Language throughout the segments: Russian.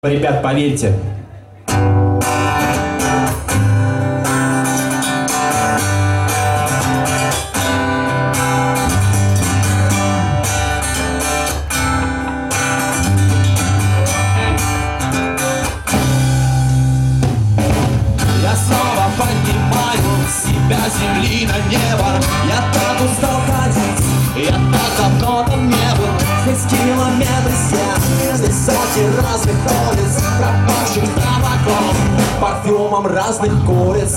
Ребят, поверьте. Я снова поднимаю себя с земли на небо. Я так устал ходить, я так давно там не был. Здесь километры стен, здесь сотни разных улиц, пропавших табаком, парфюмом разных куриц.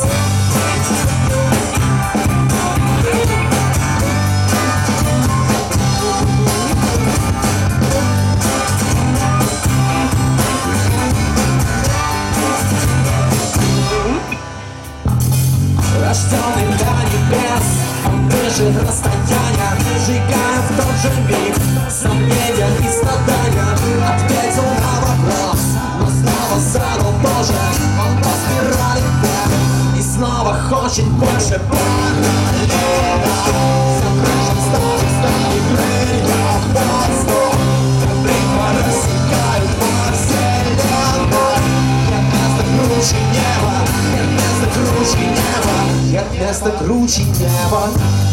Рожденный для небес, он бежит расстояния, сжигая в тот же миг сомнения и страдания. Ответил на вопрос, но снова задал тоже. Он по спирали вверх и снова хочет больше. Параллельно всем крышам стали крылья в воздух, ритмы рассекают по вселенной. Нет места круче неба, нет места круче неба, нет места круче неба.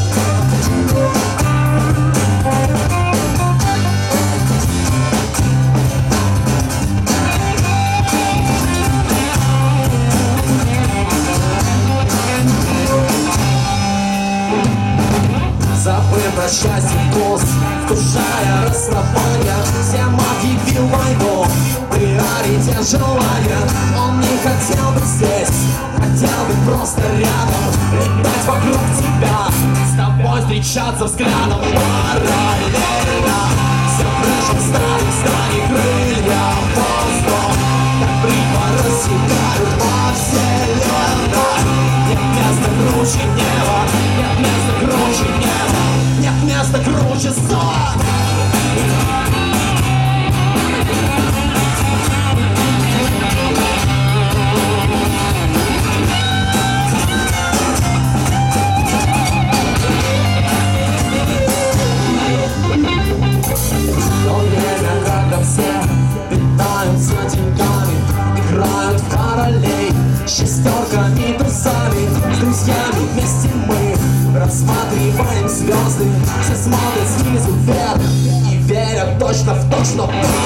Забыв про счастье вкус, вкушая расставание, всем объявил войну, приоритет желания. Он не хотел быть здесь, хотел быть просто рядом, летать вокруг тебя, с тобой встречаться взглядом. Параллельно всем крышам стали крылья в воздух, как ритмы рассекают по вселенной. Нет места круче неба, нет места круче неба, нет места круче солнца. То время, когда все питаются деньгами, играют в королей шестерками, трусами. С друзьями вместе мы рассматриваем звезды. Все смотрят снизу вверх и верят точно в то, что